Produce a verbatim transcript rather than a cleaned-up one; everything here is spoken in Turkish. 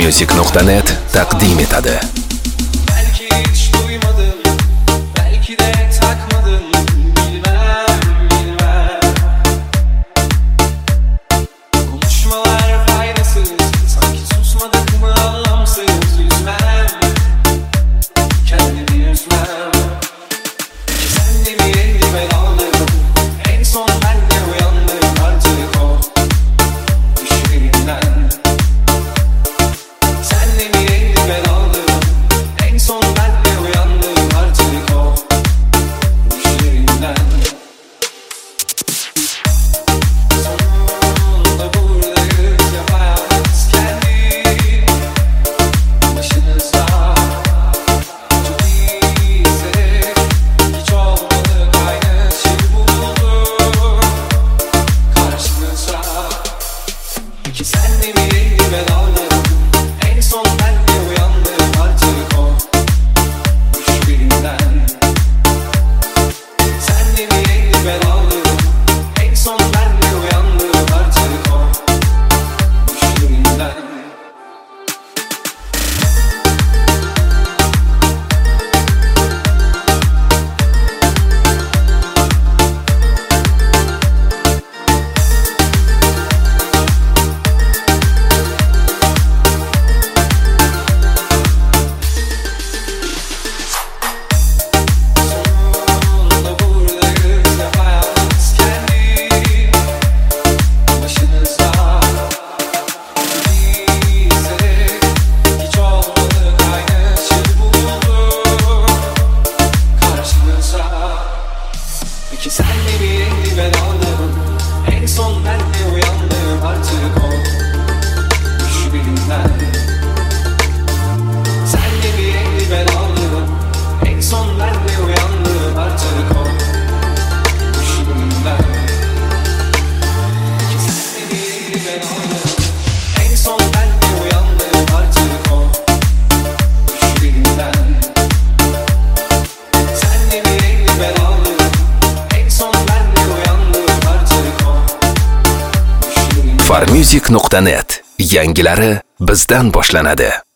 farmusic nuqta net taqdim etadi. Belki hiç duymadın, belki de takmadın, bilmem, bilmem. Konuşmalar faydasız, sanki susmadık mı anlamsız. Üzmem, kendimi üzmem. Ki sen de mi elime daldın, en son ben de uyandım artık o düşlerinden. Sen de mi elime daldın, en son ben de uyandım artık o düşlerinden. Sonunda buradayız yapayalnız kendi başınıza. Çok iyi hissedip hiç olmadık aynı şey bulduk karşınıza. Peki sen de mi elime daldın, en son ben de uyandım artık o düşlerinden. Sen de mi elime daldın, en son ben de uyandım artık o düşlerinden. Sonunda buradayız yapayalnız kendi başınıza. Çok iyi hissedip hiç olmadık aynı şey bulduk karşınıza. Peki sen de mi elime daldın, en son ben de uyandım artık o düşlerinden. Sen de mi elime daldın, en son ben de uyandım artık o düşlerinden. Peki sen de mi elime daldın, en son ben de uyandım artık o düşlerinden. Sen de mi elime daldın, en son ben de uyandım artık o düşlerinden. farmusic nuqta net yangilari bizdan boshlanadi.